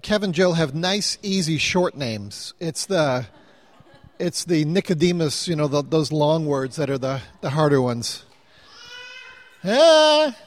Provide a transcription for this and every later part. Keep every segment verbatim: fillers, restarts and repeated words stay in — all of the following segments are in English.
Kevin and Jill have nice, easy, short names. It's the it's the Nicodemus, you know, the, those long words that are the, the harder ones. Ah.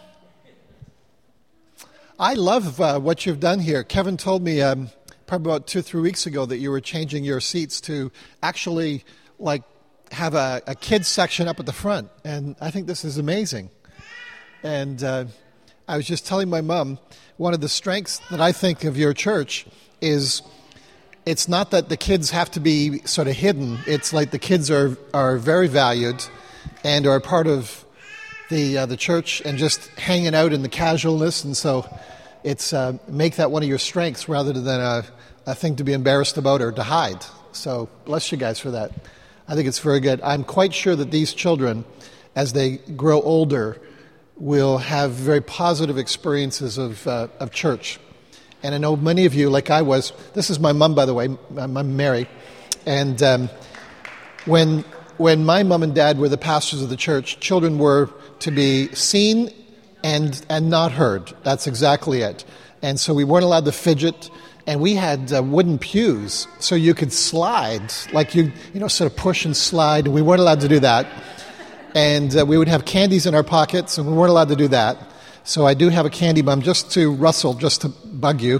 I love uh, what you've done here. Kevin told me um, probably about two, three weeks ago that you were changing your seats to actually, like, have a, a kids section up at the front. And I think this is amazing. And uh, I was just telling my mom, one of the strengths that I think of your church is it's not that the kids have to be sort of hidden. It's like the kids are, are very valued and are part of the uh, the church and just hanging out in the casualness. And so it's uh, make that one of your strengths rather than a, a thing to be embarrassed about or to hide. So bless you guys for that. I think it's very good. I'm quite sure that these children, as they grow older, will have very positive experiences of uh, of church. And I know many of you, like I was, this is my mom, by the way, my mom Mary, and um, when when my mom and dad were the pastors of the church, children were to be seen and and not heard. That's exactly it. And so we weren't allowed to fidget, and we had uh, wooden pews, so you could slide, like you you know, sort of push and slide, and we weren't allowed to do that. And uh, we would have candies in our pockets, and we weren't allowed to do that. So I do have a candy bum just to rustle, just to bug you.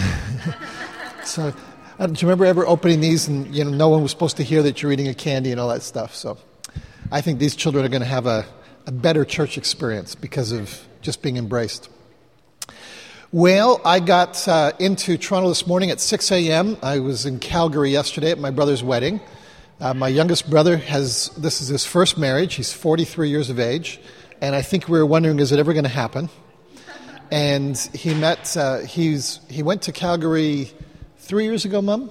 So, uh, do you remember ever opening these and, you know, no one was supposed to hear that you're eating a candy and all that stuff? So I think these children are going to have a, a better church experience because of just being embraced. Well, I got uh, into Toronto this morning at six a.m. I was in Calgary yesterday at my brother's wedding. Uh, my youngest brother has, this is his first marriage. He's forty-three years of age. And I think we were wondering, is it ever going to happen? And he met, uh, he's he went to Calgary three years ago, Mom?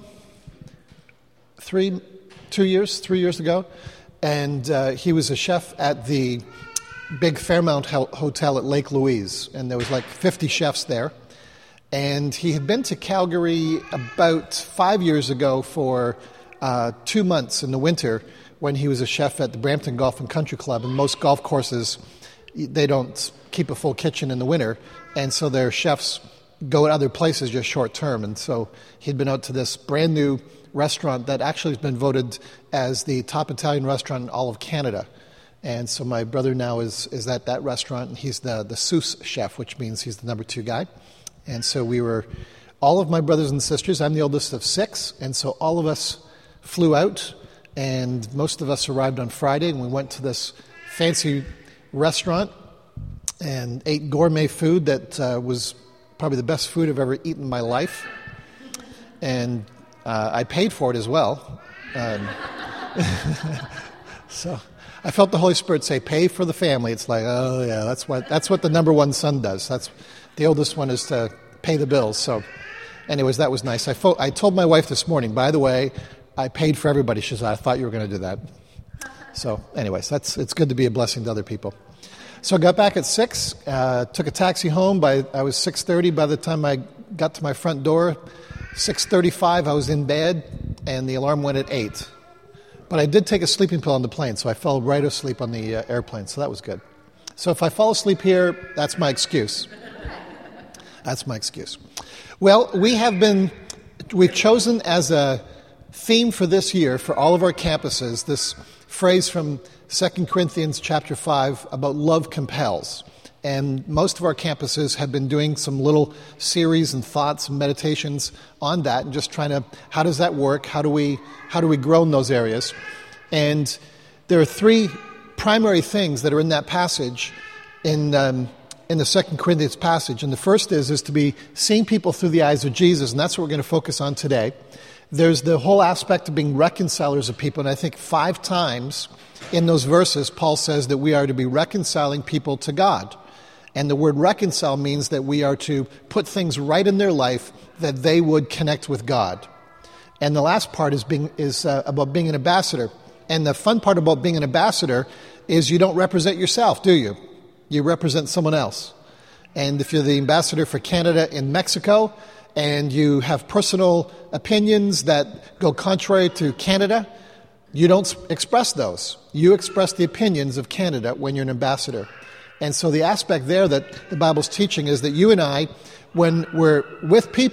Three, two years, three years ago. And uh, he was a chef at the big Fairmount Hotel at Lake Louise. And there was like fifty chefs there. And he had been to Calgary about five years ago for uh, two months in the winter when he was a chef at the Brampton Golf and Country Club. And most golf courses, they don't keep a full kitchen in the winter, and so their chefs go to other places just short term. And so he'd been out to this brand new restaurant that actually has been voted as the top Italian restaurant in all of Canada. And so my brother now is is at that restaurant, and he's the, the sous chef, which means he's the number two guy. And so we were, all of my brothers and sisters, I'm the oldest of six, and so all of us flew out, and most of us arrived on Friday, and we went to this fancy restaurant and ate gourmet food that uh, was probably the best food I've ever eaten in my life. And uh, I paid for it as well. Um, so I felt the Holy Spirit say, pay for the family. It's like, oh yeah, that's what that's what the number one son does. That's the oldest one is to pay the bills. So anyways, that was nice. I, fo- I told my wife this morning, by the way, I paid for everybody. She said, I thought you were going to do that. So anyways, that's it's good to be a blessing to other people. So I got back at six, uh, took a taxi home. By I was six thirty by the time I got to my front door. six thirty-five, I was in bed, and the alarm went at eight. But I did take a sleeping pill on the plane, so I fell right asleep on the uh, airplane, so that was good. So if I fall asleep here, that's my excuse. That's my excuse. Well, we have been, we've chosen as a theme for this year, for all of our campuses, this phrase from Second Corinthians chapter five about love compels. And most of our campuses have been doing some little series and thoughts and meditations on that, and just trying to, how does that work? How do we how do we grow in those areas? And there are three primary things that are in that passage, in um, in the Second Corinthians passage. And the first is is to be seeing people through the eyes of Jesus, and that's what we're going to focus on today. There's the whole aspect of being reconcilers of people, and I think five times in those verses, Paul says that we are to be reconciling people to God. And the word reconcile means that we are to put things right in their life that they would connect with God. And the last part is being is uh, about being an ambassador. And the fun part about being an ambassador is you don't represent yourself, do you? You represent someone else. And if you're the ambassador for Canada in Mexico, and you have personal opinions that go contrary to Canada, you don't express those. You express the opinions of Canada when you're an ambassador. And so the aspect there that the Bible's teaching is that you and I, when we're with people,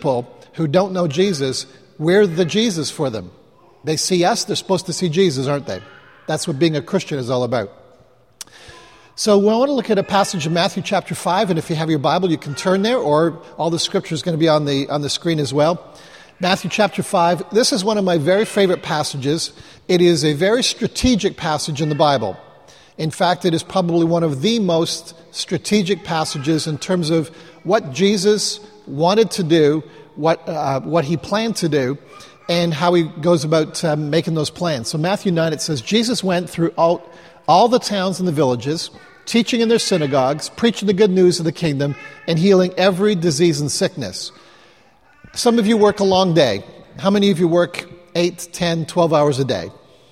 who don't know Jesus, we're the Jesus for them. They see us, they're supposed to see Jesus, aren't they? That's what being a Christian is all about. So we want to look at a passage in Matthew chapter five, and if you have your Bible, you can turn there, or all the scripture is going to be on the on the screen as well. Matthew chapter five, this is one of my very favorite passages. It is a very strategic passage in the Bible. In fact, it is probably one of the most strategic passages in terms of what Jesus wanted to do, what uh, what he planned to do, and how he goes about uh, making those plans. So Matthew nine, it says, Jesus went through all, all the towns and the villages, teaching in their synagogues, preaching the good news of the kingdom, and healing every disease and sickness. Some of you work a long day. How many of you work eight, ten, twelve hours a day?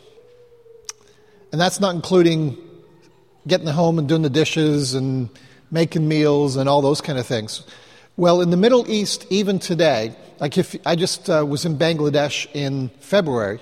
And that's not including getting home and doing the dishes and making meals and all those kind of things. Well, in the Middle East, even today, like if I just uh, was in Bangladesh in February,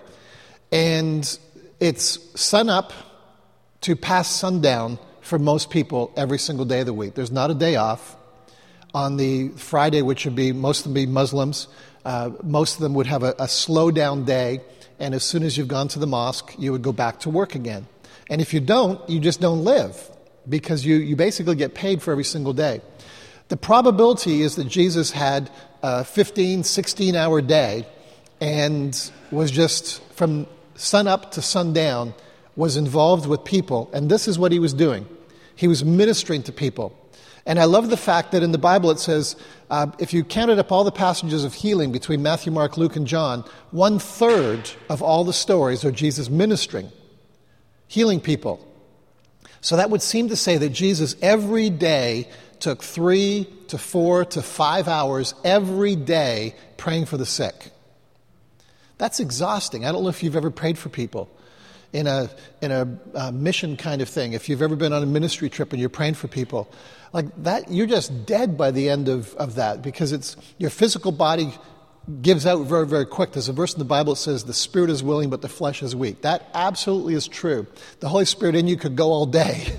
and it's sun up to past sundown for most people every single day of the week. There's not a day off. On the Friday, which would be, most of them be Muslims, uh, most of them would have a, a slow down day, and as soon as you've gone to the mosque, you would go back to work again. And if you don't, you just don't live, because you, you basically get paid for every single day. The probability is that Jesus had a fifteen, sixteen hour day and was just from sun up to sundown, was involved with people, and this is what he was doing. He was ministering to people. And I love the fact that in the Bible it says, uh, if you counted up all the passages of healing between Matthew, Mark, Luke, and John, one third of all the stories are Jesus ministering, healing people. So that would seem to say that Jesus every day took three to four to five hours every day praying for the sick. That's exhausting. I don't know if you've ever prayed for people in a in a uh, mission kind of thing. If you've ever been on a ministry trip and you're praying for people, like that, you're just dead by the end of, of that, because it's your physical body gives out very, very quick. There's a verse in the Bible that says, the spirit is willing, but the flesh is weak. That absolutely is true. The Holy Spirit in you could go all day,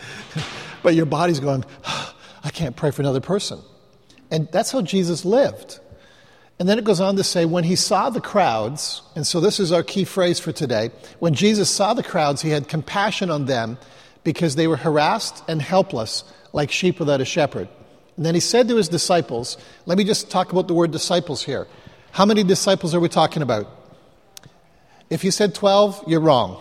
but your body's going, oh, I can't pray for another person. And that's how Jesus lived. And then it goes on to say, when he saw the crowds, and so this is our key phrase for today, when Jesus saw the crowds, he had compassion on them because they were harassed and helpless like sheep without a shepherd. And then he said to his disciples, let me just talk about the word disciples here. How many disciples are we talking about? If you said twelve, you're wrong.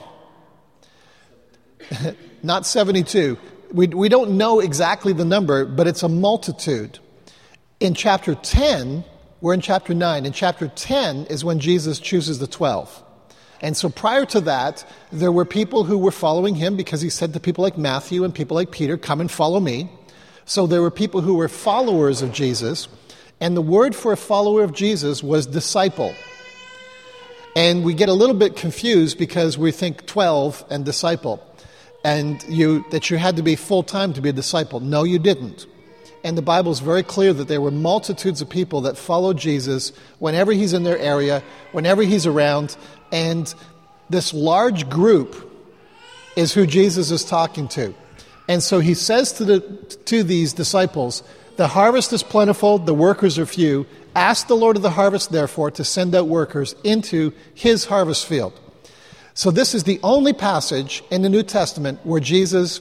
Not seventy-two. We, we don't know exactly the number, but it's a multitude. In chapter ten, we're in chapter nine. In chapter ten is when Jesus chooses the twelve. And so prior to that, there were people who were following him because he said to people like Matthew and people like Peter, come and follow me. So there were people who were followers of Jesus. And the word for a follower of Jesus was disciple. And we get a little bit confused because we think twelve and disciple. And you that you had to be full-time to be a disciple. No, you didn't. And the Bible is very clear that there were multitudes of people that followed Jesus whenever he's in their area, whenever he's around. And this large group is who Jesus is talking to. And so he says to the to these disciples, the harvest is plentiful, the workers are few. Ask the Lord of the harvest, therefore, to send out workers into his harvest field. So this is the only passage in the New Testament where Jesus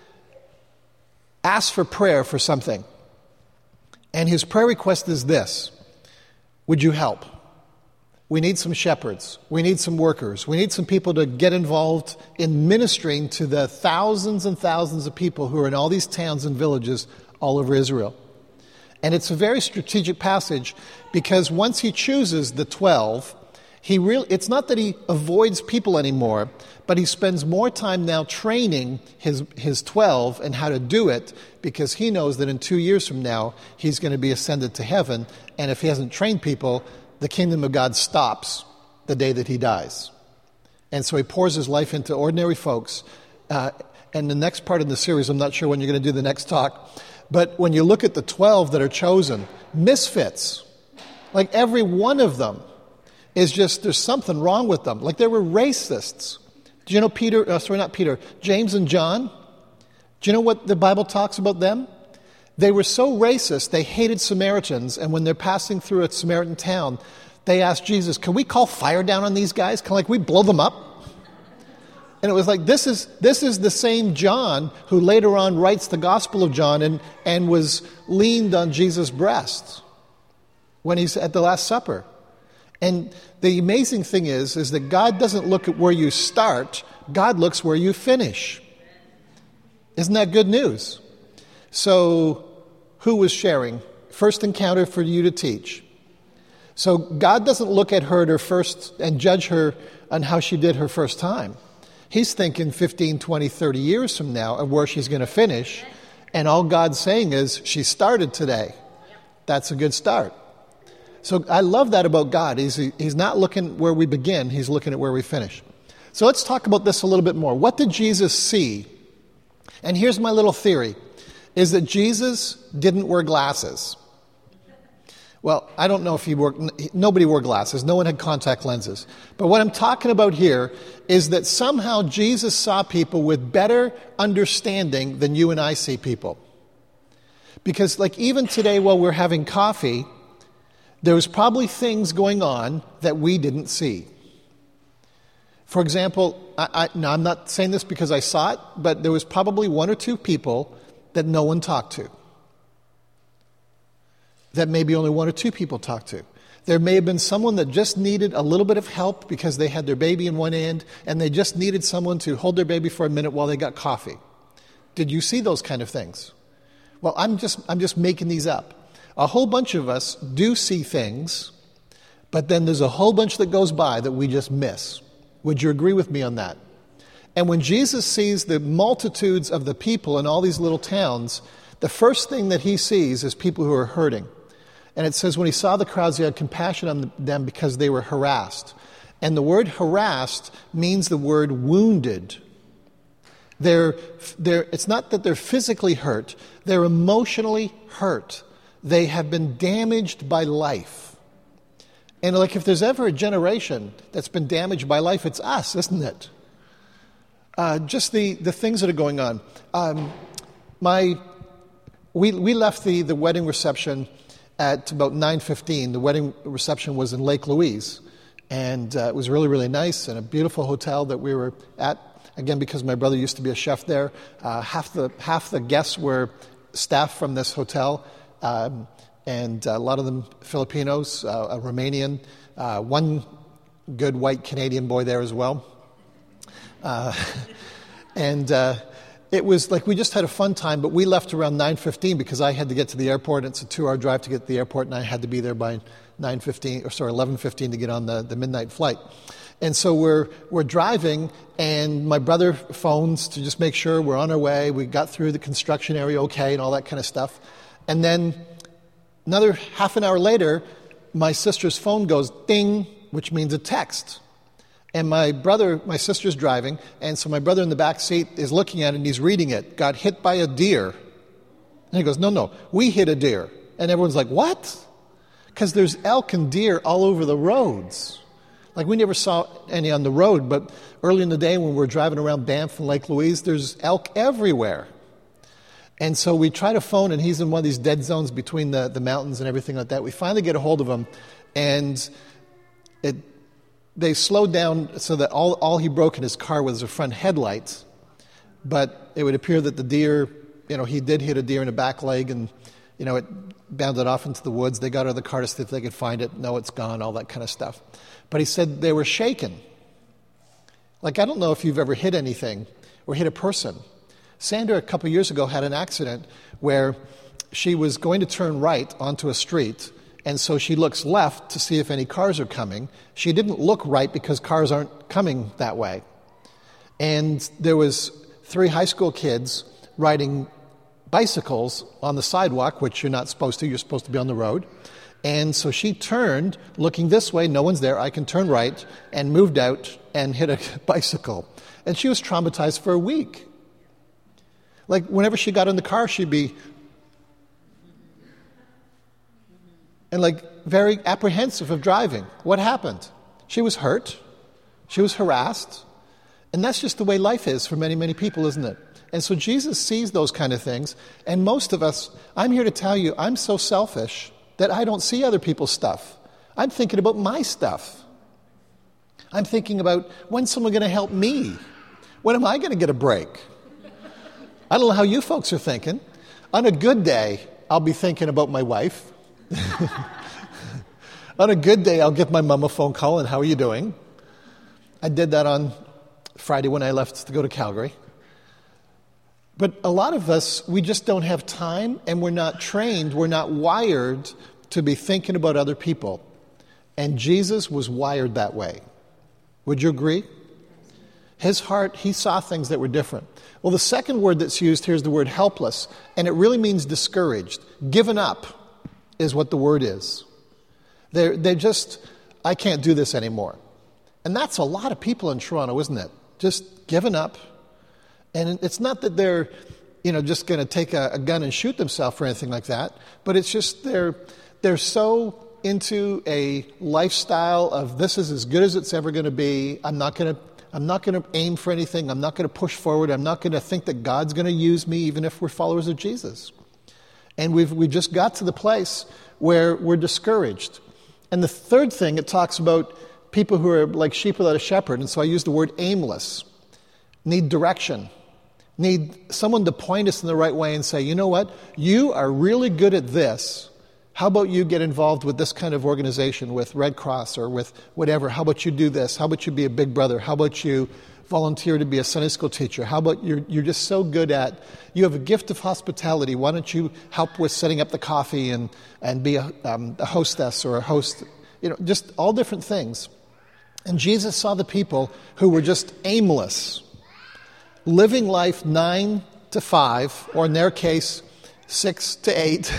asks for prayer for something. And his prayer request is this: would you help? We need some shepherds. We need some workers. We need some people to get involved in ministering to the thousands and thousands of people who are in all these towns and villages all over Israel. And it's a very strategic passage because once he chooses the twelve, he really, it's not that he avoids people anymore, but he spends more time now training his, his twelve and how to do it, because he knows that in two years from now, he's going to be ascended to heaven. And if he hasn't trained people, the kingdom of God stops the day that he dies. And so he pours his life into ordinary folks. Uh, and the next part of the series, I'm not sure when you're going to do the next talk, but when you look at the twelve that are chosen, misfits, like every one of them is just, there's something wrong with them. Like they were racists. Do you know Peter, uh, sorry, not Peter, James and John? Do you know what the Bible talks about them? They were so racist, they hated Samaritans, and when they're passing through a Samaritan town, they asked Jesus, can we call fire down on these guys? Can like we blow them up? And it was like, this is this is the same John who later on writes the Gospel of John and, and was leaned on Jesus' breast when he's at the Last Supper. And the amazing thing is, is that God doesn't look at where you start, God looks where you finish. Isn't that good news? So, who was sharing? First encounter for you to teach. So, God doesn't look at her at her first and judge her on how she did her first time. He's thinking fifteen, twenty, thirty years from now of where she's going to finish. And all God's saying is, she started today. That's a good start. So I love that about God. He's, he's not looking where we begin. He's looking at where we finish. So let's talk about this a little bit more. What did Jesus see? And here's my little theory, is that Jesus didn't wear glasses. Well, I don't know if he wore, nobody wore glasses. No one had contact lenses. But what I'm talking about here is that somehow Jesus saw people with better understanding than you and I see people. Because like even today while we're having coffee, there was probably things going on that we didn't see. For example, I, I, now I'm not saying this because I saw it, but there was probably one or two people that no one talked to. That maybe only one or two people talked to. There may have been someone that just needed a little bit of help because they had their baby in one hand and they just needed someone to hold their baby for a minute while they got coffee. Did you see those kind of things? Well, I'm just I'm just making these up. A whole bunch of us do see things, but then there's a whole bunch that goes by that we just miss. Would you agree with me on that? And when Jesus sees the multitudes of the people in all these little towns, the first thing that he sees is people who are hurting. And it says when he saw the crowds, he had compassion on them because they were harassed. And the word harassed means the word wounded. They're, they're, it's not that they're physically hurt, they're emotionally hurt. They have been damaged by life. And like if there's ever a generation that's been damaged by life, it's us, isn't it? Uh, just the, the things that are going on. Um, my, we, we left the, the wedding reception at about nine fifteen. The wedding reception was in Lake Louise. And uh, it was really, really nice and a beautiful hotel that we were at. Again, because my brother used to be a chef there. Uh, half the half the guests were staff from this hotel. Um, and a lot of them Filipinos, uh, a Romanian, uh, one good white Canadian boy there as well. Uh, and uh, it was like we just had a fun time, but we left around nine fifteen because I had to get to the airport. It's a two-hour drive to get to the airport, and I had to be there by nine fifteen, or sorry, eleven fifteen to get on the, the midnight flight. And so we're we're driving, and my brother phones to just make sure we're on our way. We got through the construction area okay and all that kind of stuff. And then another half an hour later, my sister's phone goes ding, which means a text. And my brother, my sister's driving, and so my brother in the back seat is looking at it and he's reading it. Got hit by a deer. And he goes, no, no, we hit a deer. And everyone's like, what? Because there's elk and deer all over the roads. Like we never saw any on the road, but early in the day when we were driving around Banff and Lake Louise, there's elk everywhere. And so we try to phone, and he's in one of these dead zones between the, the mountains and everything like that. We finally get a hold of him, and it, they slowed down so that all, all he broke in his car was the front headlights. But it would appear that the deer, you know, he did hit a deer in the back leg, and, you know, it bounded off into the woods. They got out of the car to see if they could find it. No, it's gone, all that kind of stuff. But he said they were shaken. Like, I don't know if you've ever hit anything or hit a person. Sandra, a couple years ago, had an accident where she was going to turn right onto a street, and so she looks left to see if any cars are coming. She didn't look right because cars aren't coming that way. And there was three high school kids riding bicycles on the sidewalk, which you're not supposed to. You're supposed to be on the road. And so she turned, looking this way, no one's there, I can turn right, and moved out and hit a bicycle. And she was traumatized for a week. Like, whenever she got in the car, she'd be, and like, very apprehensive of driving. What happened? She was hurt. She was harassed. And that's just the way life is for many, many people, isn't it? And so Jesus sees those kind of things. And most of us, I'm here to tell you, I'm so selfish that I don't see other people's stuff. I'm thinking about my stuff. I'm thinking about, when's someone going to help me? When am I going to get a break? I don't know how you folks are thinking. On a good day, I'll be thinking about my wife. On a good day, I'll give my mom a phone call and how are you doing? I did that on Friday when I left to go to Calgary. But a lot of us, we just don't have time and we're not trained, we're not wired to be thinking about other people. And Jesus was wired that way. Would you agree? His heart, he saw things that were different. Well, the second word that's used here is the word helpless, and it really means discouraged. Given up is what the word is. They're, they're just, I can't do this anymore. And that's a lot of people in Toronto, isn't it? Just given up. And it's not that they're, you know, just going to take a, a gun and shoot themselves or anything like that, but it's just they're they're so into a lifestyle of this is as good as it's ever going to be. I'm not going to I'm not going to aim for anything. I'm not going to push forward. I'm not going to think that God's going to use me, even if we're followers of Jesus. And we've we just got to the place where we're discouraged. And the third thing, it talks about people who are like sheep without a shepherd. And so I use the word aimless. Need direction. Need someone to point us in the right way and say, you know what? You are really good at this. How about you get involved with this kind of organization, with Red Cross or with whatever? How about you do this? How about you be a big brother? How about you volunteer to be a Sunday school teacher? How about you're, you're just so good at, you have a gift of hospitality. Why don't you help with setting up the coffee and, and be a, um, a hostess or a host? You know, just all different things. And Jesus saw the people who were just aimless, living life nine to five, or in their case, six to eight,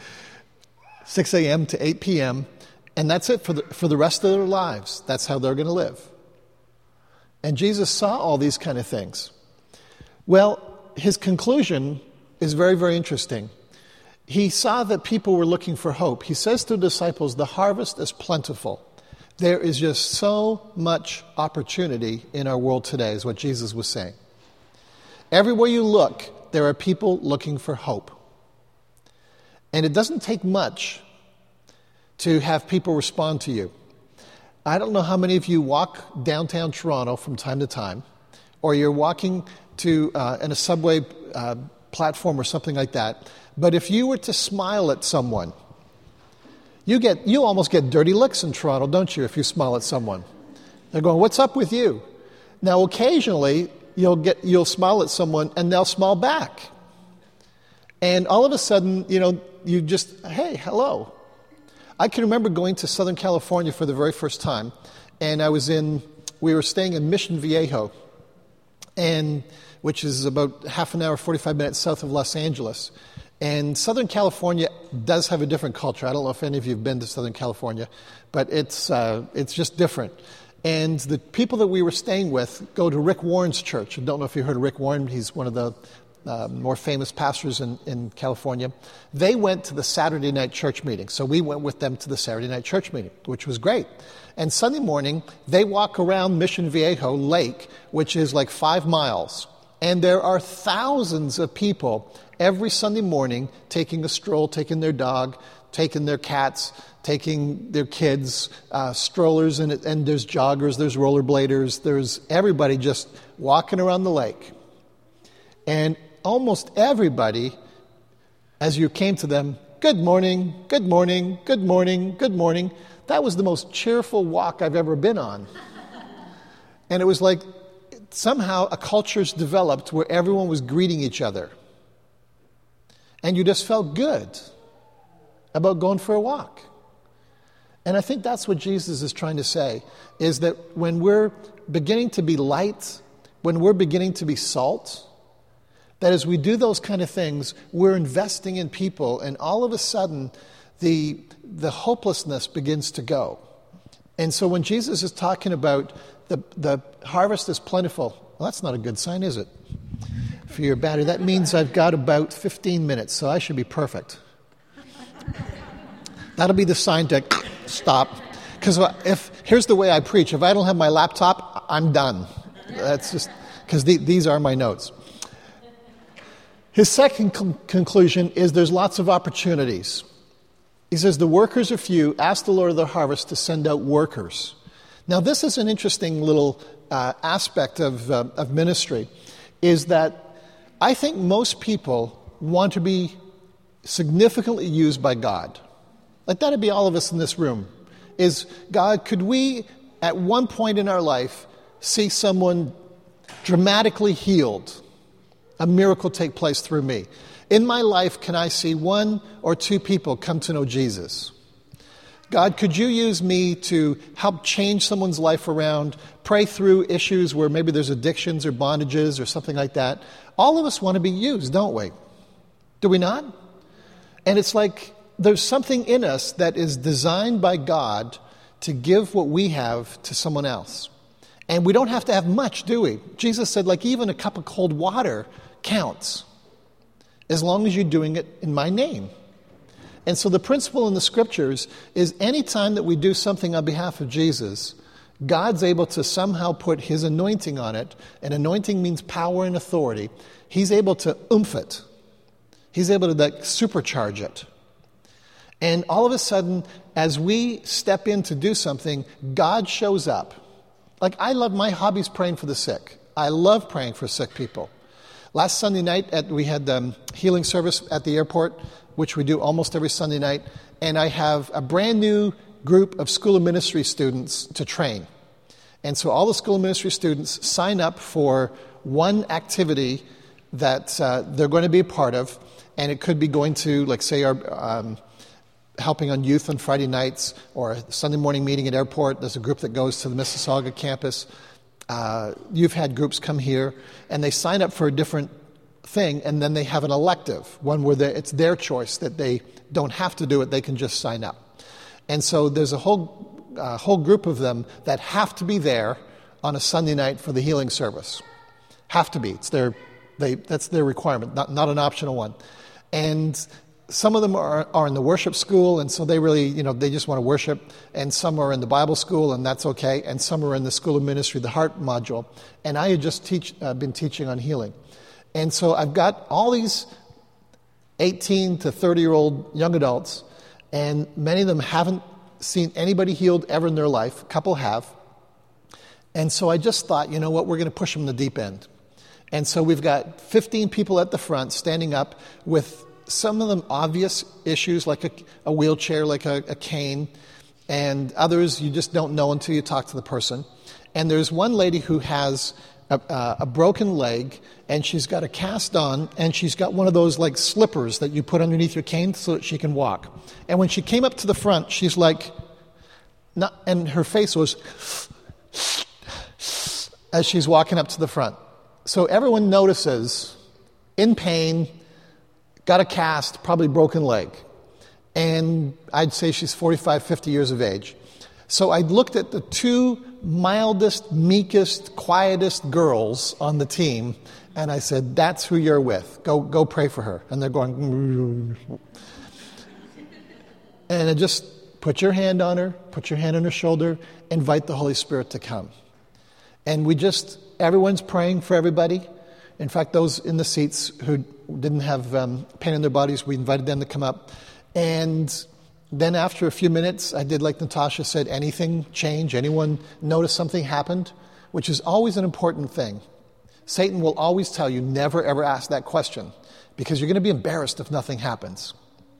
six a.m. to eight p.m., and that's it for the, for the rest of their lives. That's how they're going to live. And Jesus saw all these kind of things. Well, his conclusion is very, very interesting. He saw that people were looking for hope. He says to the disciples, the harvest is plentiful. There is just so much opportunity in our world today, is what Jesus was saying. Everywhere you look, there are people looking for hope. And it doesn't take much to have people respond to you. I don't know how many of you walk downtown Toronto from time to time, or you're walking to uh, in a subway uh, platform or something like that, but if you were to smile at someone, you get you almost get dirty looks in Toronto, don't you, if you smile at someone? They're going, what's up with you? Now, occasionally, you'll get you'll smile at someone and they'll smile back. And all of a sudden, you know, you just, hey, hello. I can remember going to Southern California for the very first time, and I was in, we were staying in Mission Viejo, and which is about half an hour, forty-five minutes south of Los Angeles. And Southern California does have a different culture. I don't know if any of you have been to Southern California, but it's uh, it's just different. And the people that we were staying with go to Rick Warren's church. I don't know if you heard of Rick Warren. He's one of the uh, more famous pastors in, in California. They went to the Saturday night church meeting. So we went with them to the Saturday night church meeting, which was great. And Sunday morning, they walk around Mission Viejo Lake, which is like five miles. And there are thousands of people every Sunday morning taking a stroll, taking their dog, taking their cats, taking their kids, uh, strollers, and, and there's joggers, there's rollerbladers, there's everybody just walking around the lake. And almost everybody, as you came to them, good morning, good morning, good morning, good morning. That was the most cheerful walk I've ever been on. And it was like somehow a culture's developed where everyone was greeting each other. And you just felt good about going for a walk. And I think that's what Jesus is trying to say, is that when we're beginning to be light, when we're beginning to be salt, that as we do those kind of things, we're investing in people, and all of a sudden, the, the hopelessness begins to go. And so when Jesus is talking about the, the harvest is plentiful, well, that's not a good sign, is it? For your battery, that means I've got about fifteen minutes, so I should be perfect. That'll be the sign to stop. Because if here's the way I preach: if I don't have my laptop, I'm done. That's just because the, these are my notes. His second con- conclusion is there's lots of opportunities. He says, the workers are few. Ask the Lord of the harvest to send out workers. Now, this is an interesting little uh, aspect of, uh, of ministry, is that I think most people want to be significantly used by God. Like that'd be all of us in this room. Is, God, could we, at one point in our life, see someone dramatically healed, a miracle take place through me? In my life, can I see one or two people come to know Jesus? God, could you use me to help change someone's life around, pray through issues where maybe there's addictions or bondages or something like that? All of us want to be used, don't we? Do we not? And it's like there's something in us that is designed by God to give what we have to someone else. And we don't have to have much, do we? Jesus said, like, even a cup of cold water counts, as long as you're doing it in my name. And so the principle in the scriptures is anytime that we do something on behalf of Jesus, God's able to somehow put his anointing on it, and anointing means power and authority. He's able to oomph it. He's able to like supercharge it. And all of a sudden, as we step in to do something, God shows up. Like, I love, my hobby's praying for the sick. I love praying for sick people. Last Sunday night, at, we had um, healing service at the airport, which we do almost every Sunday night. And I have a brand new group of School of Ministry students to train. And so all the School of Ministry students sign up for one activity that uh, they're going to be a part of. And it could be going to, like, say, our um, helping on youth on Friday nights, or a Sunday morning meeting at airport. There's a group that goes to the Mississauga campus. Uh, you've had groups come here, and they sign up for a different thing, and then they have an elective, one where it's their choice, that they don't have to do it, they can just sign up. And so there's a whole uh, whole group of them that have to be there on a Sunday night for the healing service. Have to be. It's their, they, that's their requirement, not, not an optional one. And some of them are, are in the worship school, and so they really, you know, they just want to worship. And some are in the Bible school, and that's okay. And some are in the School of Ministry, the Heart module. And I had just teach, uh, been teaching on healing. And so I've got all these eighteen to thirty-year-old young adults, and many of them haven't seen anybody healed ever in their life. A couple have. And so I just thought, you know what, we're going to push them in the deep end. And so we've got fifteen people at the front standing up with some of them obvious issues, like a, a wheelchair, like a, a cane, and others you just don't know until you talk to the person. And there's one lady who has a, a, a broken leg, and she's got a cast on, and she's got one of those like slippers that you put underneath your cane so that she can walk. And when she came up to the front, she's like, not, and her face was as she's walking up to the front. So everyone notices, in pain, got a cast, probably broken leg. And I'd say she's forty-five, fifty years of age. So I looked at the two mildest, meekest, quietest girls on the team, and I said, that's who you're with. Go go pray for her. And they're going, and I just put your hand on her, put your hand on her shoulder, invite the Holy Spirit to come. And we just, everyone's praying for everybody. In fact, those in the seats who didn't have um, pain in their bodies, we invited them to come up. And then after a few minutes, I did like Natasha said, anything change? Anyone notice something happened? Which is always an important thing. Satan will always tell you, never ever ask that question, because you're going to be embarrassed if nothing happens.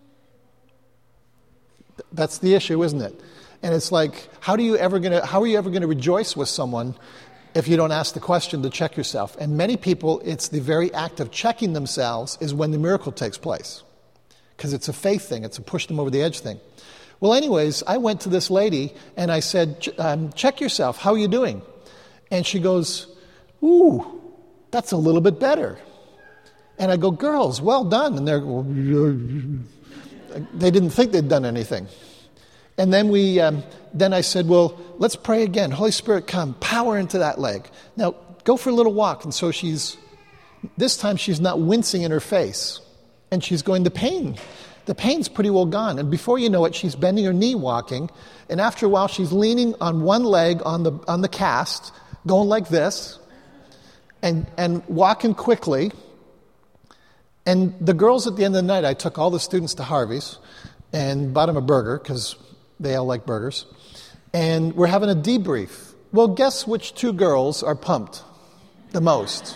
That's the issue, isn't it? And it's like, how do you ever going to, how are you ever going to rejoice with someone if you don't ask the question to check yourself? And many people, it's the very act of checking themselves is when the miracle takes place. Because it's a faith thing. It's a push them over the edge thing. Well, anyways, I went to this lady and I said, um, check yourself. How are you doing? And she goes, ooh, that's a little bit better. And I go, girls, well done. And they're, they didn't think they'd done anything. And then we, um, then I said, well, let's pray again. Holy Spirit, come, power into that leg. Now, go for a little walk. And so she's, this time she's not wincing in her face. And she's going, the pain, the pain's pretty well gone. And before you know it, she's bending her knee walking. And after a while, she's leaning on one leg on the on the cast, going like this, and, and walking quickly. And the girls at the end of the night, I took all the students to Harvey's and bought them a burger because they all like burgers. And we're having a debrief. Well, guess which two girls are pumped the most?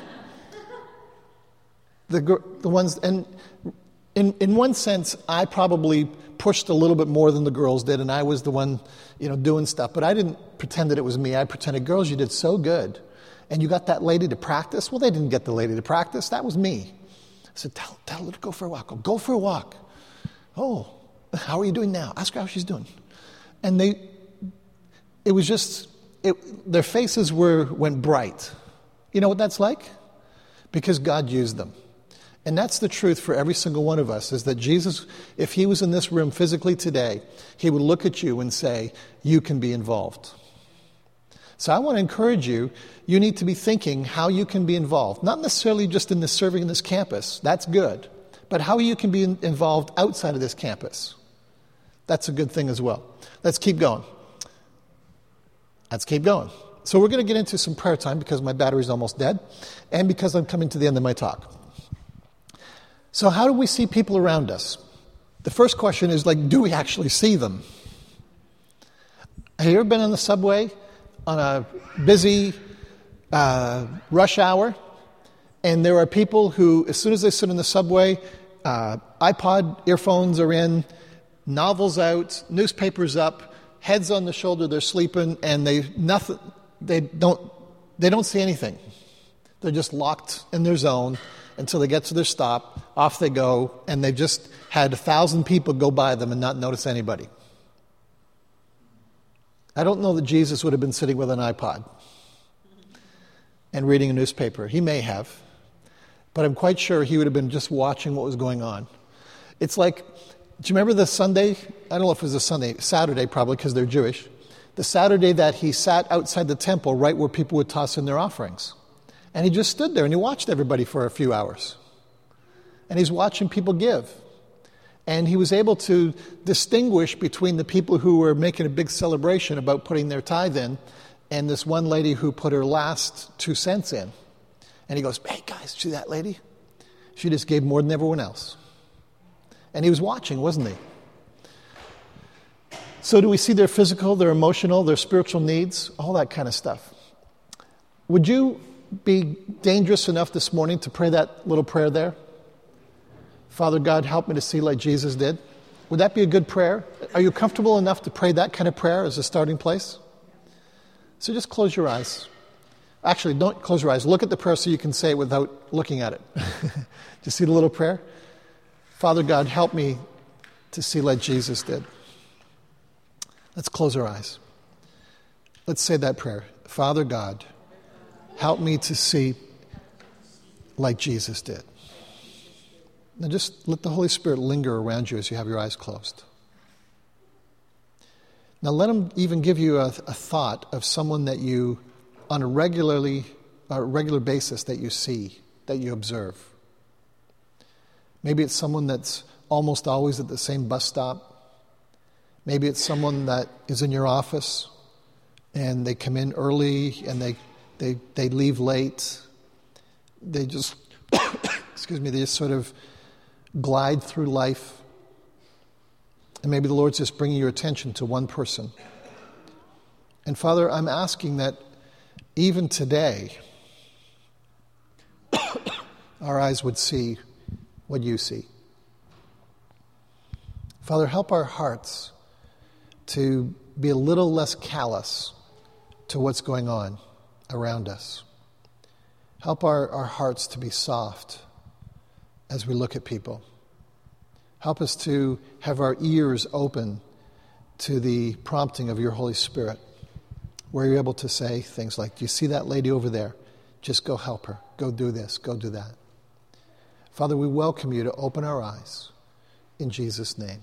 The the ones, and in in one sense, I probably pushed a little bit more than the girls did, and I was the one, you know, doing stuff. But I didn't pretend that it was me. I pretended, girls, you did so good. And you got that lady to practice? Well, they didn't get the lady to practice. That was me. I said, tell, tell her to go for a walk. Go, go for a walk. Oh, how are you doing now? Ask her how she's doing. And they, it was just, it, their faces were went bright. You know what that's like? Because God used them. And that's the truth for every single one of us, is that Jesus, if he was in this room physically today, he would look at you and say, you can be involved. So I want to encourage you, you need to be thinking how you can be involved. Not necessarily just in the serving in this campus, that's good, but how you can be in, involved outside of this campus. That's a good thing as well. Let's keep going. Let's keep going. So we're going to get into some prayer time because my battery's almost dead and because I'm coming to the end of my talk. So how do we see people around us? The first question is, like, do we actually see them? Have you ever been on the subway on a busy uh, rush hour, and there are people who, as soon as they sit in the subway, uh, iPod earphones are in, novels out, newspapers up, heads on the shoulder, they're sleeping, and they nothing, they don't, they don't see anything. They're just locked in their zone until they get to their stop. Off they go, and they've just had a thousand people go by them and not notice anybody. I don't know that Jesus would have been sitting with an iPod and reading a newspaper. He may have, but I'm quite sure he would have been just watching what was going on. It's like, do you remember the Sunday? I don't know if it was a Sunday, Saturday probably, because they're Jewish. The Saturday that he sat outside the temple right where people would toss in their offerings. And he just stood there and he watched everybody for a few hours. And he's watching people give. And he was able to distinguish between the people who were making a big celebration about putting their tithe in and this one lady who put her last two cents in. And he goes, hey guys, see that lady? She just gave more than everyone else. And he was watching, wasn't he? So do we see their physical, their emotional, their spiritual needs, all that kind of stuff? Would you be dangerous enough this morning to pray that little prayer there? Father God, help me to see like Jesus did. Would that be a good prayer? Are you comfortable enough to pray that kind of prayer as a starting place? So just close your eyes. Actually, don't close your eyes. Look at the prayer so you can say it without looking at it. Do you see the little prayer? Father God, help me to see like Jesus did. Let's close our eyes. Let's say that prayer. Father God, help me to see like Jesus did. Now just let the Holy Spirit linger around you as you have your eyes closed. Now let him even give you a, a thought of someone that you, on a regularly, a regular basis, that you see, that you observe. Maybe it's someone that's almost always at the same bus stop. Maybe it's someone that is in your office and they come in early and they they, they leave late. They just, excuse me, they just sort of glide through life. And maybe the Lord's just bringing your attention to one person. And Father, I'm asking that even today, our eyes would see what you see. Father, help our hearts to be a little less callous to what's going on around us. Help our, our hearts to be soft as we look at people. Help us to have our ears open to the prompting of your Holy Spirit, where you're able to say things like, do you see that lady over there? Just go help her. Go do this. Go do that. Father, we welcome you to open our eyes in Jesus' name.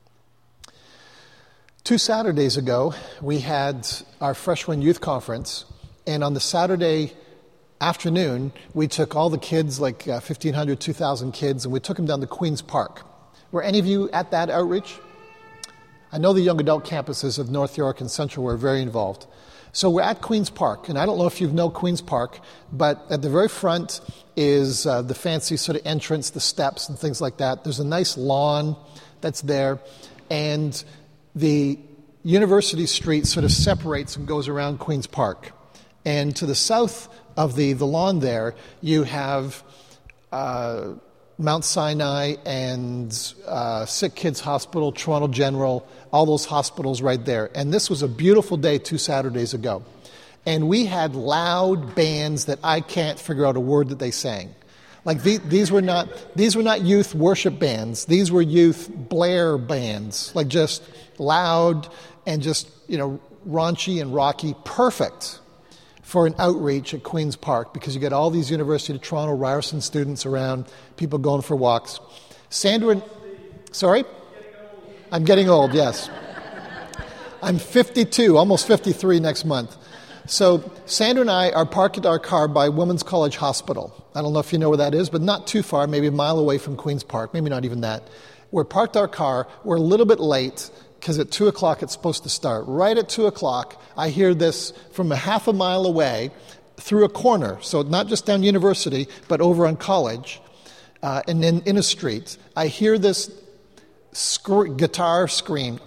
Two Saturdays ago, we had our freshman youth conference, and on the Saturday afternoon, we took all the kids, like uh, fifteen hundred, two thousand kids, and we took them down to Queen's Park. Were any of you at that outreach? I know the young adult campuses of North York and Central were very involved. So we're at Queen's Park, and I don't know if you know Queen's Park, but at the very front is uh, the fancy sort of entrance, the steps and things like that. There's a nice lawn that's there, and the University Street sort of separates and goes around Queen's Park. And to the south of the, the lawn there, you have uh, Mount Sinai and uh, Sick Kids Hospital, Toronto General, all those hospitals right there. And this was a beautiful day two Saturdays ago. And we had loud bands that I can't figure out a word that they sang. Like the, these were not these were not youth worship bands. These were youth Blair bands, like just loud and just, you know, raunchy and rocky, perfect for an outreach at Queen's Park, because you get all these University of Toronto, Ryerson students around, people going for walks. Sandra, and, sorry? I'm getting old, yes. I'm fifty-two, almost fifty-three next month. So Sandra and I are parked our car by Women's College Hospital. I don't know if you know where that is, but not too far, maybe a mile away from Queen's Park, maybe not even that. We're parked our car, we're a little bit late, because at two o'clock it's supposed to start. Right at two o'clock, I hear this from a half a mile away through a corner. So not just down University, but over on College, uh, and then in a street. I hear this sc- guitar scream.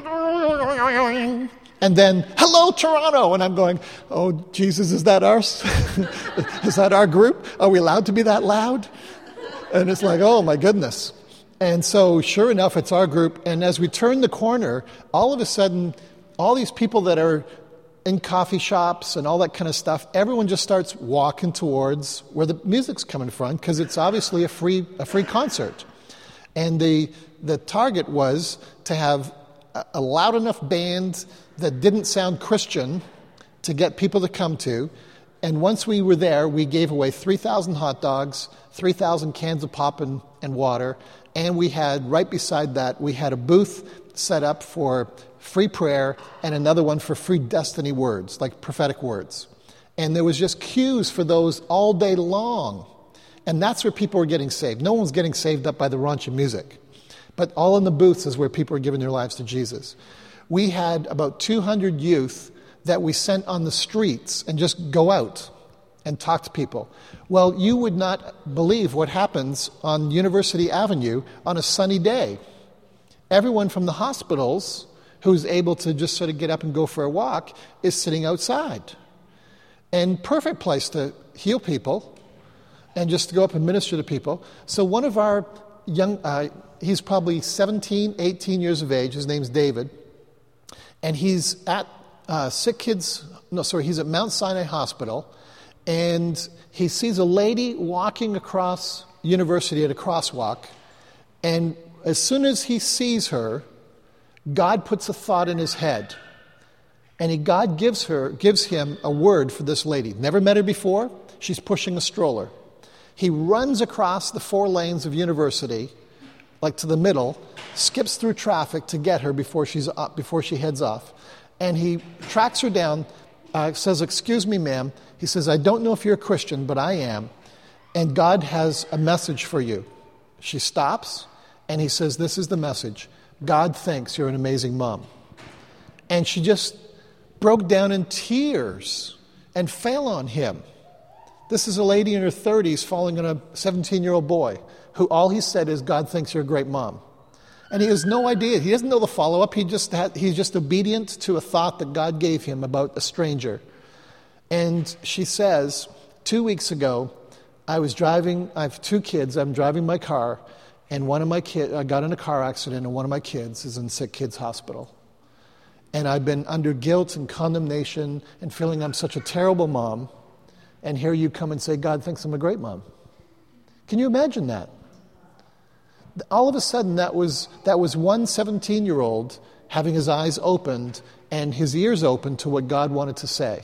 And then, hello, Toronto! And I'm going, oh, Jesus, is that ours? Is that our group? Are we allowed to be that loud? And it's like, oh, my goodness. And so, sure enough, it's our group. And as we turn the corner, all of a sudden, all these people that are in coffee shops and all that kind of stuff, everyone just starts walking towards where the music's coming from, because it's obviously a free a free concert. And the the target was to have a, a loud enough band that didn't sound Christian to get people to come to. And once we were there, we gave away three thousand hot dogs, three thousand cans of pop and, and water. And we had, right beside that, we had a booth set up for free prayer and another one for free destiny words, like prophetic words. And there was just queues for those all day long. And that's where people were getting saved. No one was getting saved up by the raunchy music. But all in the booths is where people were giving their lives to Jesus. We had about two hundred youth that we sent on the streets and just go out and talk to people. Well, you would not believe what happens on University Avenue on a sunny day. Everyone from the hospitals who's able to just sort of get up and go for a walk is sitting outside. And perfect place to heal people and just to go up and minister to people. So one of our young, uh, he's probably seventeen, eighteen years of age. His name's David. And he's at uh, Sick Kids, no, sorry, he's at Mount Sinai Hospital. And he sees a lady walking across University at a crosswalk. And as soon as he sees her, God puts a thought in his head. And he, God gives her, gives him a word for this lady. Never met her before. She's pushing a stroller. He runs across the four lanes of University, like to the middle, skips through traffic to get her before she's up, before she heads off. And he tracks her down, uh, says, "Excuse me, ma'am." He says, "I don't know if you're a Christian, but I am. And God has a message for you." She stops, and he says, "This is the message. God thinks you're an amazing mom." And she just broke down in tears and fell on him. This is a lady in her thirties falling on a seventeen-year-old boy who all he said is, "God thinks you're a great mom." And he has no idea. He doesn't know the follow-up. He just had, he's just obedient to a thought that God gave him about a stranger. And she says, two weeks ago, I was driving, I have two kids, I'm driving my car, and one of my kids, I got in a car accident, and one of my kids is in Sick Kids Hospital. And I've been under guilt and condemnation and feeling I'm such a terrible mom. And here you come and say, God thinks I'm a great mom. Can you imagine that? All of a sudden, that was that was one seventeen-year-old having his eyes opened and his ears opened to what God wanted to say.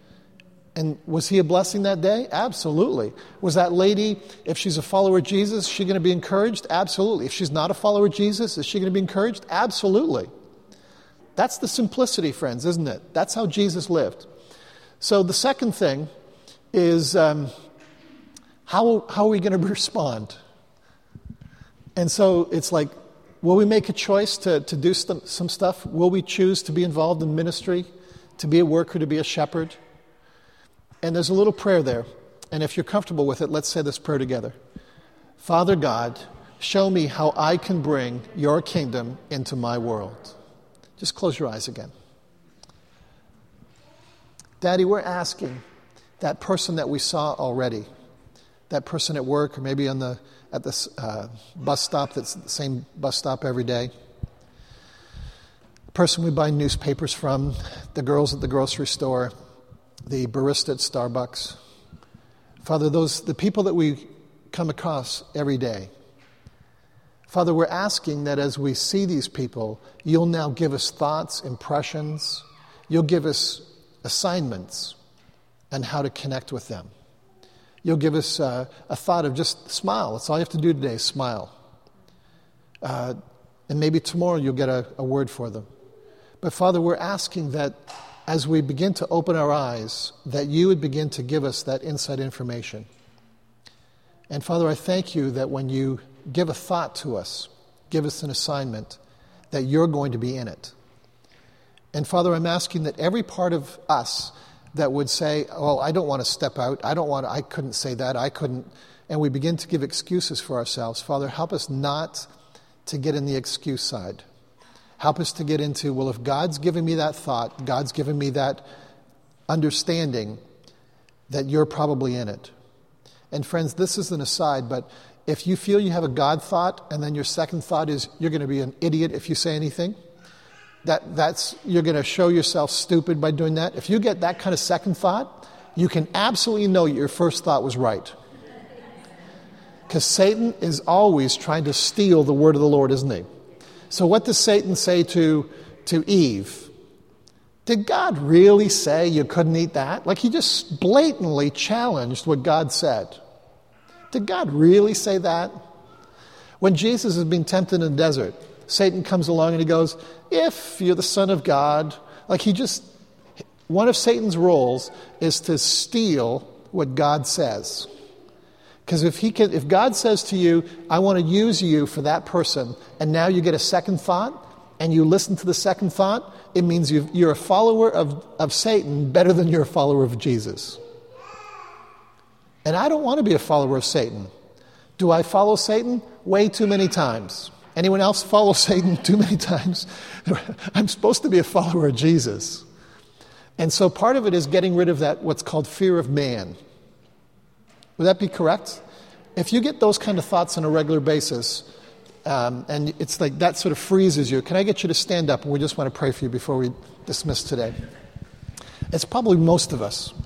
And was he a blessing that day? Absolutely. Was that lady, if she's a follower of Jesus, is she going to be encouraged? Absolutely. If she's not a follower of Jesus, is she going to be encouraged? Absolutely. That's the simplicity, friends, isn't it? That's how Jesus lived. So the second thing is, um, how, how are we going to respond? And so it's like, Will we make a choice to, to do some, some stuff? Will we choose to be involved in ministry, to be a worker, to be a shepherd? And there's a little prayer there. And if you're comfortable with it, let's say this prayer together. Father God, show me how I can bring your kingdom into my world. Just close your eyes again. Daddy, we're asking that person that we saw already, that person at work or maybe on the at the uh, bus stop that's the same bus stop every day, the person we buy newspapers from, the girls at the grocery store, the barista at Starbucks. Father, those the people that we come across every day. Father, we're asking that as we see these people, you'll now give us thoughts, impressions. You'll give us assignments on how to connect with them. You'll give us uh, a thought of just smile. That's all you have to do today, smile. Uh, and maybe tomorrow you'll get a, a word for them. But Father, we're asking that as we begin to open our eyes, that you would begin to give us that inside information. And Father, I thank you that when you give a thought to us, give us an assignment, that you're going to be in it. And Father, I'm asking that every part of us that would say, well, I don't want to step out, I don't want to, I couldn't say that, I couldn't, and we begin to give excuses for ourselves. Father, help us not to get in the excuse side. Help us to get into, well, if God's given me that thought, God's given me that understanding, that you're probably in it. And friends, this is an aside, but if you feel you have a God thought and then your second thought is you're going to be an idiot if you say anything, that that's you're going to show yourself stupid by doing that. If you get that kind of second thought, you can absolutely know your first thought was right. Because Satan is always trying to steal the word of the Lord, isn't he? So what does Satan say to, to Eve? Did God really say you couldn't eat that? Like he just blatantly challenged what God said. Did God really say that? When Jesus is being tempted in the desert, Satan comes along and he goes, if you're the Son of God, like he just, one of Satan's roles is to steal what God says. Because if he can, if God says to you, I want to use you for that person, and now you get a second thought, and you listen to the second thought, it means you've, you're a follower of, of Satan better than you're a follower of Jesus. And I don't want to be a follower of Satan. Do I follow Satan? Way too many times. Anyone else follow Satan too many times? I'm supposed to be a follower of Jesus. And so part of it is getting rid of that, what's called fear of man. Would that be correct? If you get those kind of thoughts on a regular basis, um, and it's like that sort of freezes you, can I get you to stand up? And we just want to pray for you before we dismiss today. It's probably most of us.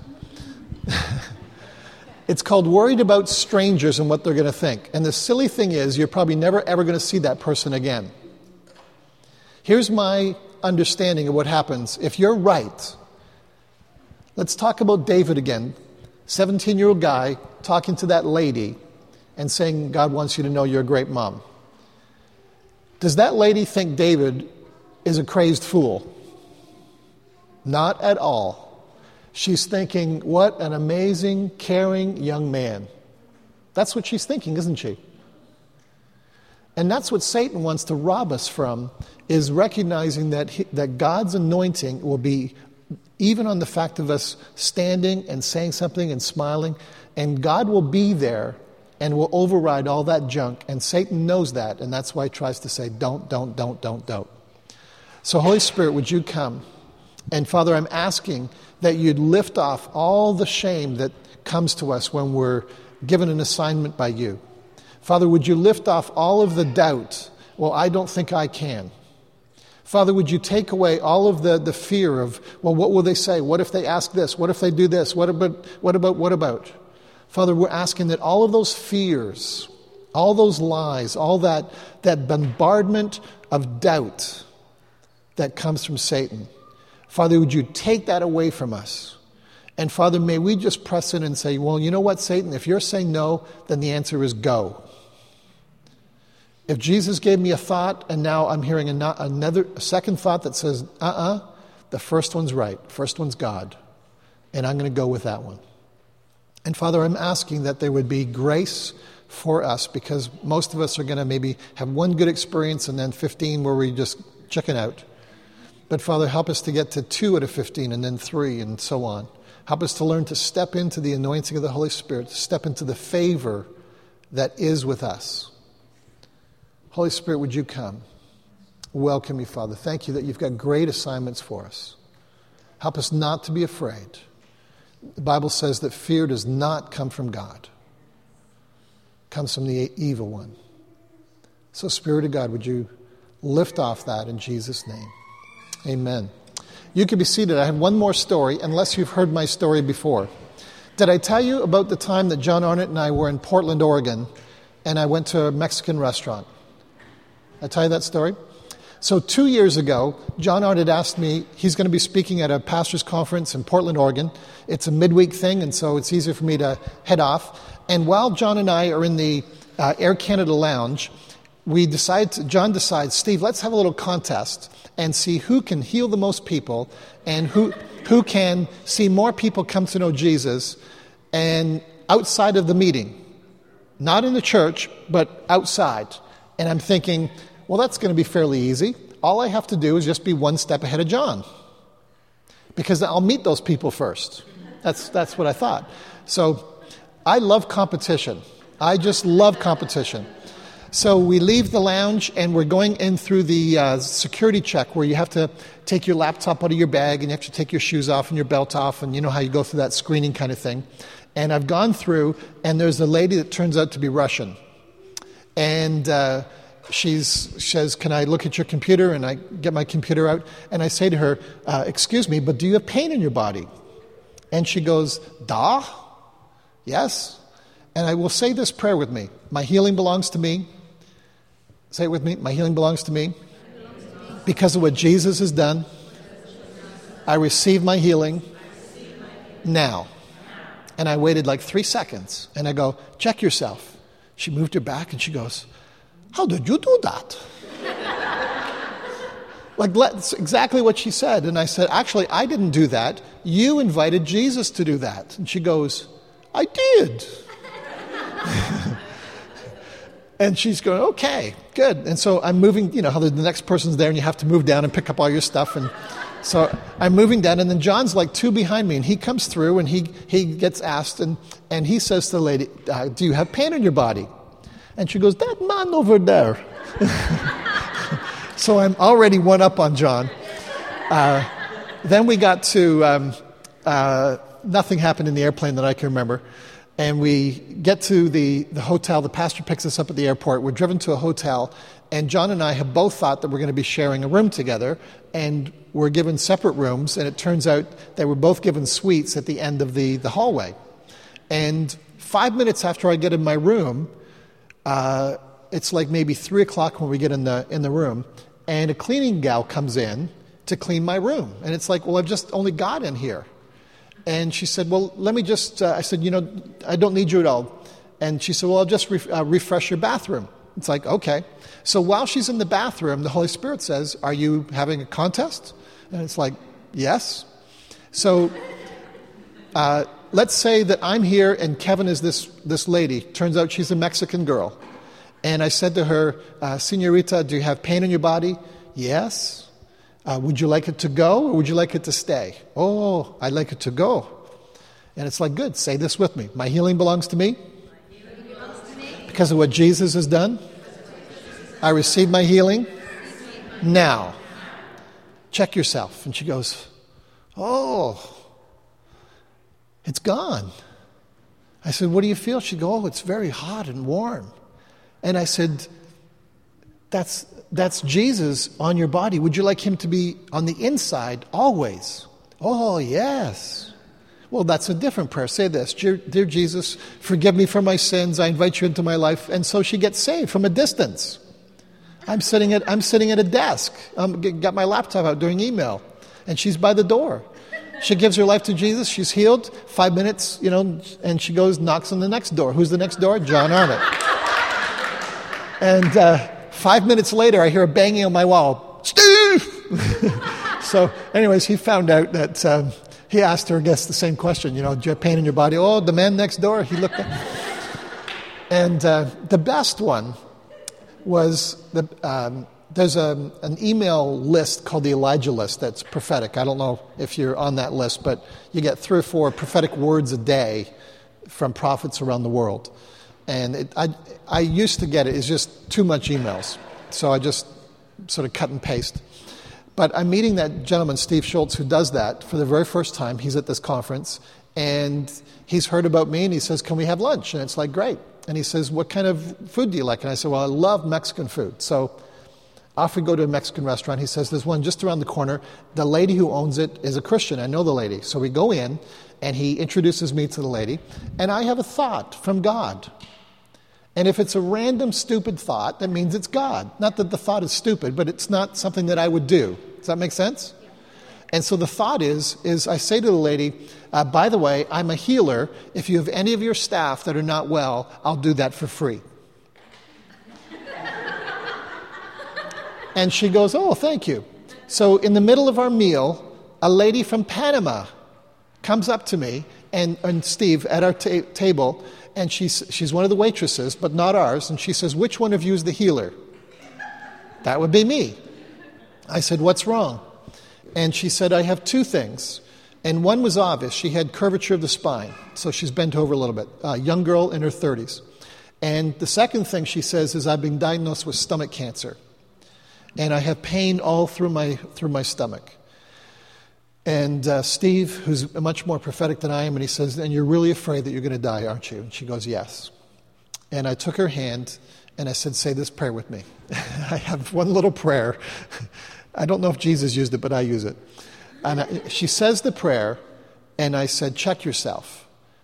It's called worried about strangers and what they're going to think. And the silly thing is, you're probably never, ever going to see that person again. Here's my understanding of what happens. If you're right, let's talk about David again. seventeen-year-old guy talking to that lady and saying, God wants you to know you're a great mom. Does that lady think David is a crazed fool? Not at all. She's thinking, what an amazing, caring young man. That's what she's thinking, isn't she? And that's what Satan wants to rob us from, is recognizing that he, that God's anointing will be even on the fact of us standing and saying something and smiling, and God will be there and will override all that junk, and Satan knows that, and that's why he tries to say, don't, don't, don't, don't, don't. So Holy Spirit, would you come? And Father, I'm asking that you'd lift off all the shame that comes to us when we're given an assignment by you. Father, would you lift off all of the doubt? Well, I don't think I can. Father, would you take away all of the, the fear of, well, what will they say? What if they ask this? What if they do this? What about, what about, what about? Father, we're asking that all of those fears, all those lies, all that, that bombardment of doubt that comes from Satan, Father, would you take that away from us? And Father, may we just press in and say, well, you know what, Satan, if you're saying no, then the answer is go. If Jesus gave me a thought and now I'm hearing another, a second thought that says, uh-uh, the first one's right. First one's God. And I'm going to go with that one. And Father, I'm asking that there would be grace for us, because most of us are going to maybe have one good experience and then fifteen where we just chicken out. But Father, help us to get to two out of fifteen and then three and so on. Help us to learn to step into the anointing of the Holy Spirit, to step into the favor that is with us. Holy Spirit, would you come? Welcome you, Father. Thank you that you've got great assignments for us. Help us not to be afraid. The Bible says that fear does not come from God. It comes from the evil one. So, Spirit of God, would you lift off that in Jesus' name? Amen. You can be seated. I have one more story, unless you've heard my story before. Did I tell you about the time that John Arnott and I were in Portland, Oregon, and I went to a Mexican restaurant? Did I tell you that story? So two years ago, John Arnott asked me, he's going to be speaking at a pastor's conference in Portland, Oregon. It's a midweek thing, and so it's easier for me to head off. And while John and I are in the uh, Air Canada lounge, we decide to, John decides, Steve, let's have a little contest and see who can heal the most people and who who can see more people come to know Jesus and outside of the meeting. Not in the church, but outside. And I'm thinking, well, that's going to be fairly easy. All I have to do is just be one step ahead of John, because I'll meet those people first. That's that's what I thought. So I love competition. I just love competition. So we leave the lounge and we're going in through the uh, security check where you have to take your laptop out of your bag and you have to take your shoes off and your belt off, and you know how you go through that screening kind of thing. And I've gone through, and there's a lady that turns out to be Russian. And uh, she's, she says, can I look at your computer? And I get my computer out and I say to her, uh, excuse me, but do you have pain in your body? And she goes, da? Yes. And I will say this prayer with me. My healing belongs to me. Say it with me. My healing belongs to me. Because of what Jesus has done, I receive my healing now. And I waited like three seconds. And I go, check yourself. She moved her back and she goes, how did you do that? Like, that's exactly what she said. And I said, actually, I didn't do that. You invited Jesus to do that. And she goes, I did. And she's going, okay, good. And so I'm moving, you know, how the next person's there and you have to move down and pick up all your stuff. And so I'm moving down, and then John's like two behind me, and he comes through and he, he gets asked, and, and he says to the lady, uh, do you have pain in your body? And she goes, that man over there. So I'm already one up on John. Uh, then we got to, um, uh, nothing happened in the airplane that I can remember. And we get to the, the hotel. The pastor picks us up at the airport. We're driven to a hotel. And John and I have both thought that we're going to be sharing a room together. And we're given separate rooms. And it turns out that we're both given suites at the end of the, the hallway. And five minutes after I get in my room, uh, it's like maybe three o'clock when we get in the in the room. And a cleaning gal comes in to clean my room. And it's like, well, I've just only got in here. And she said, well, let me just, uh, I said, you know, I don't need you at all. And she said, well, I'll just re- uh, refresh your bathroom. It's like, okay. So while she's in the bathroom, the Holy Spirit says, are you having a contest? And it's like, yes. So uh, let's say that I'm here and Kevin is this, this lady. Turns out she's a Mexican girl. And I said to her, uh, Senorita, do you have pain in your body? Yes. Uh, would you like it to go or would you like it to stay? Oh, I'd like it to go. And it's like, good, say this with me. My healing belongs to me. Belongs to me. Because of what Jesus has done. I receive my healing now. Check yourself. And she goes, oh, it's gone. I said, what do you feel? She goes, oh, it's very hot and warm. And I said, that's that's Jesus on your body. Would you like him to be on the inside always? Oh, yes. Well, that's a different prayer. Say this, Dear, Dear Jesus, forgive me for my sins. I invite you into my life. And so she gets saved from a distance. I'm sitting at I'm sitting at a desk. Um, got my laptop out doing email. And she's by the door. She gives her life to Jesus. She's healed. Five minutes, you know, and she goes, knocks on the next door. Who's the next door? John Arnott. And uh, five minutes later, I hear a banging on my wall. Steve! So anyways, he found out that um, he asked her, I guess, the same question. You know, do you have pain in your body? Oh, the man next door. He looked at And uh, the best one was, the, um, there's a, an email list called the Elijah List that's prophetic. I don't know if you're on that list, but you get three or four prophetic words a day from prophets around the world. And it, I, I used to get it. It's just too much emails. So I just sort of cut and paste. But I'm meeting that gentleman, Steve Schultz, who does that for the very first time. He's at this conference, and he's heard about me, and he says, can we have lunch? And it's like, great. And he says, what kind of food do you like? And I said, well, I love Mexican food. So off we go to a Mexican restaurant. He says, there's one just around the corner. The lady who owns it is a Christian. I know the lady. So we go in, and he introduces me to the lady, and I have a thought from God. And if it's a random, stupid thought, that means it's God. Not that the thought is stupid, but it's not something that I would do. Does that make sense? And so the thought is, is I say to the lady, uh, by the way, I'm a healer. If you have any of your staff that are not well, I'll do that for free. And she goes, oh, thank you. So in the middle of our meal, a lady from Panama comes up to me and, and Steve at our ta- table, and she's, she's one of the waitresses, but not ours, and she says, which one of you is the healer? That would be me. I said, what's wrong? And she said, I have two things. And one was obvious. She had curvature of the spine, so she's bent over a little bit. A young girl in her thirties. And the second thing she says is, I've been diagnosed with stomach cancer. And I have pain all through my through my stomach. And uh, Steve, who's much more prophetic than I am, and he says, and you're really afraid that you're going to die, aren't you? And she goes, yes. And I took her hand, and I said, say this prayer with me. I have one little prayer. I don't know if Jesus used it, but I use it. And I, she says the prayer, and I said, check yourself.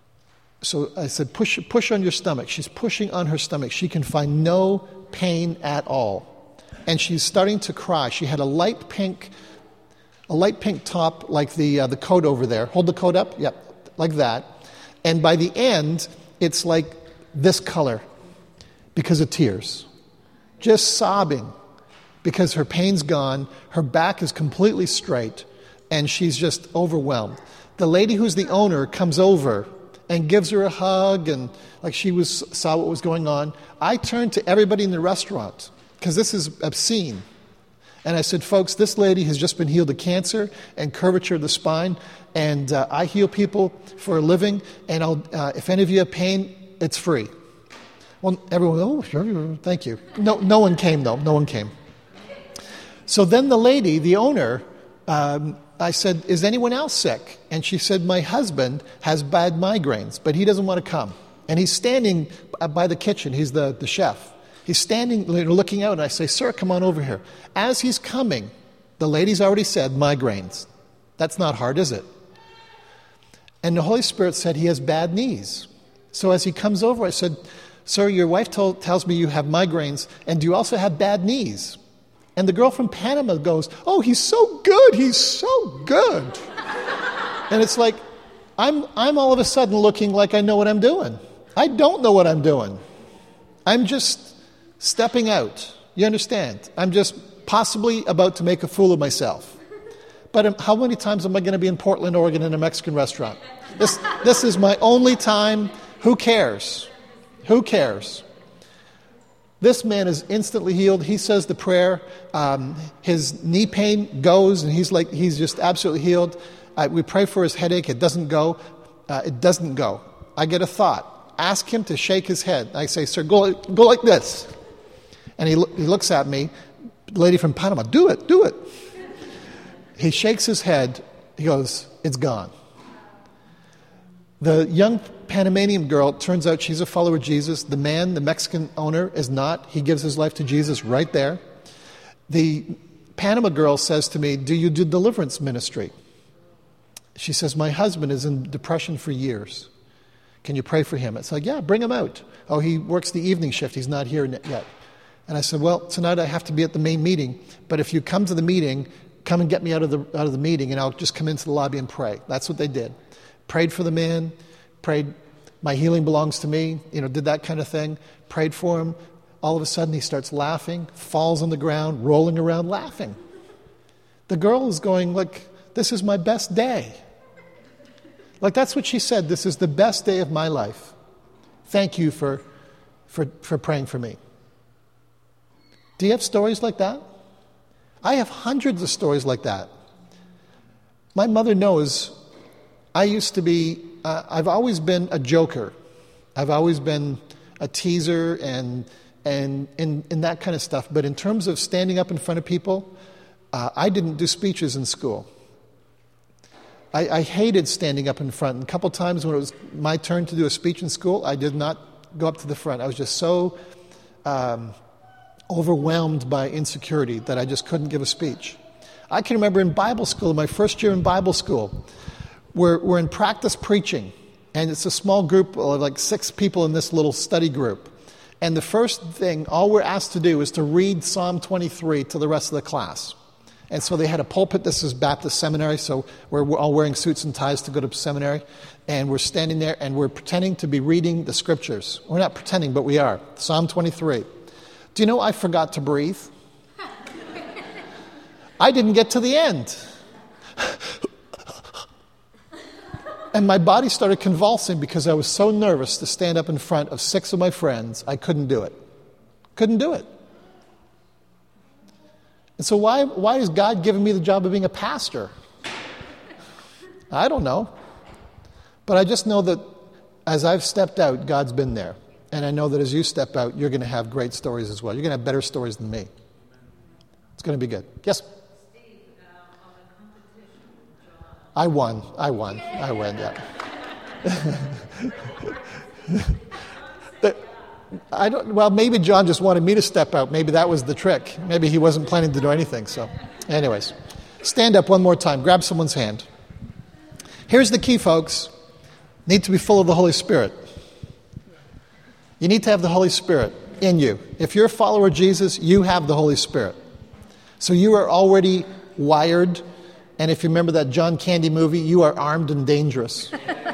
So I said, push, push on your stomach. She's pushing on her stomach. She can find no pain at all. And she's starting to cry. She had a light pink, a light pink top like the uh, the coat over there. Hold the coat up. Yep, like that. And by the end, it's like this color because of tears. Just sobbing because her pain's gone. Her back is completely straight, and she's just overwhelmed. The lady who's the owner comes over and gives her a hug, and like she was saw what was going on. I turned to everybody in the restaurant, because this is obscene. And I said, folks, this lady has just been healed of cancer and curvature of the spine, and uh, I heal people for a living, and I'll, uh, if any of you have pain, it's free. Well, everyone, oh, sure, thank you. No, no one came, though. No one came. So then the lady, the owner, um, I said, is anyone else sick? And she said, my husband has bad migraines, but he doesn't want to come. And he's standing by the kitchen. He's the, the chef. He's standing, looking out, and I say, sir, come on over here. As he's coming, the lady's already said, migraines. That's not hard, is it? And the Holy Spirit said he has bad knees. So as he comes over, I said, sir, your wife told, tells me you have migraines, and do you also have bad knees? And the girl from Panama goes, oh, he's so good, he's so good. And it's like, I'm, I'm all of a sudden looking like I know what I'm doing. I don't know what I'm doing. I'm just stepping out. You understand? I'm just possibly about to make a fool of myself. But how many times am I going to be in Portland, Oregon in a Mexican restaurant? This, this is my only time. Who cares? Who cares? This man is instantly healed. He says the prayer. Um, his knee pain goes, and he's like, he's just absolutely healed. Uh, we pray for his headache. It doesn't go. Uh, it doesn't go. I get a thought. Ask him to shake his head. I say, sir, go, go like this. And he, he looks at me, the lady from Panama, do it, do it. He shakes his head. He goes, it's gone. The young Panamanian girl, turns out she's a follower of Jesus. The man, the Mexican owner, is not. He gives his life to Jesus right there. The Panama girl says to me, do you do deliverance ministry? She says, my husband is in depression for years. Can you pray for him? It's like, yeah, bring him out. Oh, he works the evening shift. He's not here yet. And I said, well, tonight I have to be at the main meeting, but if you come to the meeting, come and get me out of the out of the meeting, and I'll just come into the lobby and pray. That's what they did. Prayed for the man, prayed, my healing belongs to me, you know, did that kind of thing, prayed for him. All of a sudden he starts laughing, falls on the ground, rolling around laughing. The girl is going like, this is my best day. Like, that's what she said. This is the best day of my life. Thank you for for, for praying for me. Do you have stories like that? I have hundreds of stories like that. My mother knows I used to be, uh, I've always been a joker. I've always been a teaser and and and, and that kind of stuff. But in terms of standing up in front of people, uh, I didn't do speeches in school. I, I hated standing up in front. And a couple times when it was my turn to do a speech in school, I did not go up to the front. I was just so um, overwhelmed by insecurity that I just couldn't give a speech. I can remember in Bible school, my first year in Bible school, we're, we're in practice preaching. And it's a small group of like six people in this little study group. And the first thing, all we're asked to do is to read Psalm twenty-three to the rest of the class. And so they had a pulpit. This is Baptist seminary, so we're all wearing suits and ties to go to seminary. And we're standing there and we're pretending to be reading the scriptures. We're not pretending, but we are. Psalm twenty-three. Do you know I forgot to breathe? I didn't get to the end. And my body started convulsing because I was so nervous to stand up in front of six of my friends. I couldn't do it. Couldn't do it. And so why, why is God giving me the job of being a pastor? I don't know. But I just know that as I've stepped out, God's been there. And I know that as you step out, you're going to have great stories as well. You're going to have better stories than me. It's going to be good. Yes? I won. I won. I win, yeah. the, I don't, well, maybe John just wanted me to step out. Maybe that was the trick. Maybe he wasn't planning to do anything. So, anyways, stand up one more time. Grab someone's hand. Here's the key, folks. Need to be full of the Holy Spirit. You need to have the Holy Spirit in you. If you're a follower of Jesus, you have the Holy Spirit. So you are already wired. And if you remember that John Candy movie, you are armed and dangerous.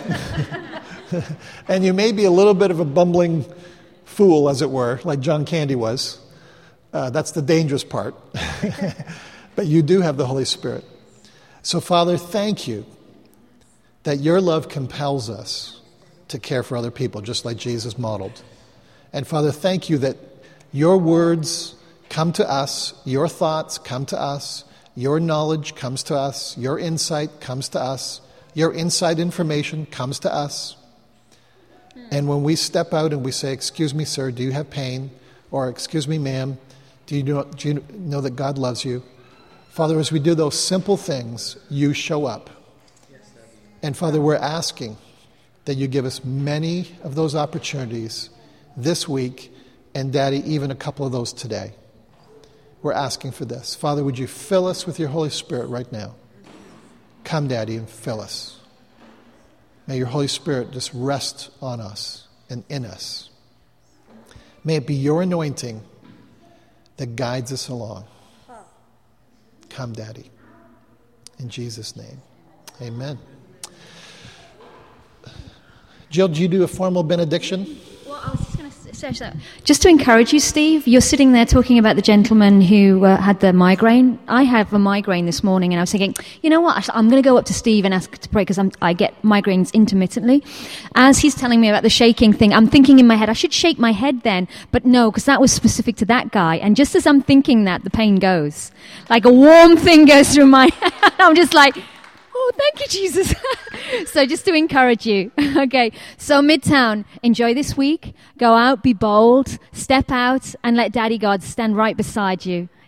And you may be a little bit of a bumbling fool, as it were, like John Candy was. Uh, that's the dangerous part. But you do have the Holy Spirit. So, Father, thank you that your love compels us to care for other people, just like Jesus modeled. And, Father, thank you that your words come to us, your thoughts come to us, your knowledge comes to us. Your insight comes to us. Your inside information comes to us. And when we step out and we say, excuse me, sir, do you have pain? Or excuse me, ma'am, do you know, do you know that God loves you? Father, as we do those simple things, you show up. And Father, we're asking that you give us many of those opportunities this week, and Daddy, even a couple of those today. We're asking for this. Father, would you fill us with your Holy Spirit right now? Come, Daddy, and fill us. May your Holy Spirit just rest on us and in us. May it be your anointing that guides us along. Come, Daddy. In Jesus' name, amen. Jill, do you do a formal benediction? Well, I was just going to say that. Just to encourage you, Steve, you're sitting there talking about the gentleman who uh, had the migraine. I have a migraine this morning, and I was thinking, you know what, I'm going to go up to Steve and ask to pray because I get migraines intermittently. As he's telling me about the shaking thing, I'm thinking in my head, I should shake my head then, but no, because that was specific to that guy. And just as I'm thinking that, the pain goes. Like a warm thing goes through my head. I'm just like, oh, thank you, Jesus. So just to encourage you. Okay, so Midtown, enjoy this week. Go out, be bold, step out, and let Daddy God stand right beside you.